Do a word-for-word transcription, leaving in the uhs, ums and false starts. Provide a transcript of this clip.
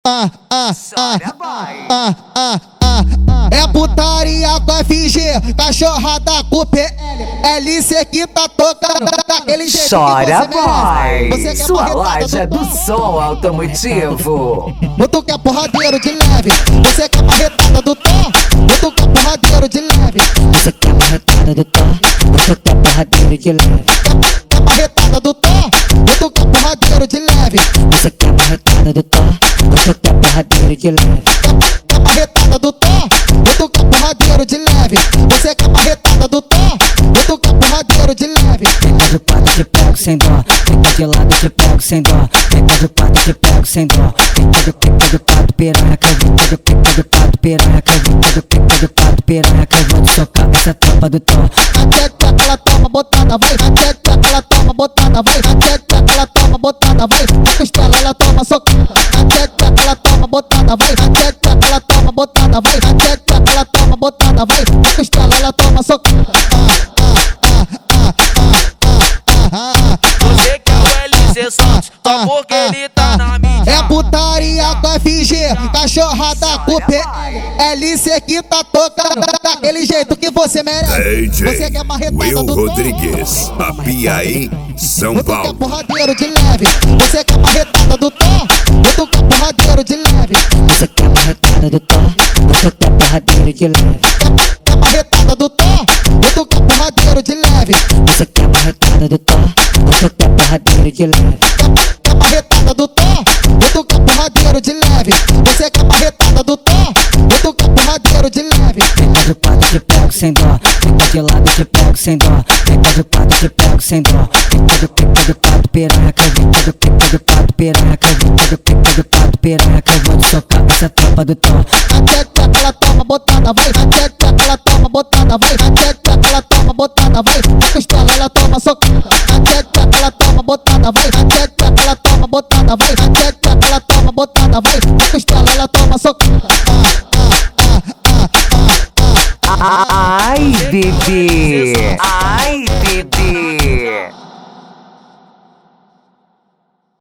ah, ah, ah, ah, ah, ah, ah. É putaria com F G, cachorrada com P L, L C que tá tocando daquele jeito. Chora, que você merece. Você Sua loja do som automotivo. Tu quer porradeiro de leve, você quer marretada do tom. Tu quer porradeiro de leve, você quer marretada do tom. Tu quer porradeiro de leve, quer marretada do tom. Tu quer porradeiro de leve, você quer marretada do tom. Tu quer porradeiro de leve, quer marretada do tom. Tu quer porradeiro de leve, você quer marretada do tom. Tu quer porradeiro de leve. Fica de quatro, te pego sem dó. Fica de lado, te pego sem dó. Fica de quatro, te pego sem dó. Fica de pica de quatro, piranha. Fica de pica de quatro, piranha. Fica de pica de quatro, piranha. Que eu vou te socar essa tropa do tom. A tcheca ela toma botada, vai. A tcheca ela toma botada, vai. A tcheca ela toma botada, vai. A costela ela toma socada. A tcheca ela toma botada, vai. A tcheca ela toma botada, vai. A tcheca ela toma botada, vai. A costela ela toma socada. Você quer o L C Santos, só porque ele tá na mídia. É putaria com F G, cachorrada com P L, L C que tá tocando daquele jeito que você merece. Você D quer J marretada Will do tom. Rodrigues, Apiaí, São Tu quer Paulo. porradeiro de leve, você quer marretada do tom. Tu quer porradeiro de leve, você quer marretada do tom. Tu quer porradeiro de leve, quer marretada do tom. Tu quer porradeiro de leve, você quer marretada do tom. Tu quer porradeiro de leve, quer marretada do tom. Tu quer porradeiro de leve, você quer marretada do tom. Tu quer porradeiro de leve. Fica de quatro, te pego sem dó. Fica de lado, te pego sem dó. Fica de quatro, te pego sem dó. Fica de pica de quatro, piranha. Fica de pica de quatro, piranha. Fica de pica de quatro, piranha. Que eu vou te socar essa tropa do tom. A tcheca ela toma botada, vai. A tcheca ela toma botada, vai. A tcheca ela toma botada, vai. A costela ela toma socada. A tcheca ela toma botada, vai. A tcheca ela toma botada, vai. A tcheca ela toma botada, vai. A costela ela toma socada. Ai, bebê. Ai.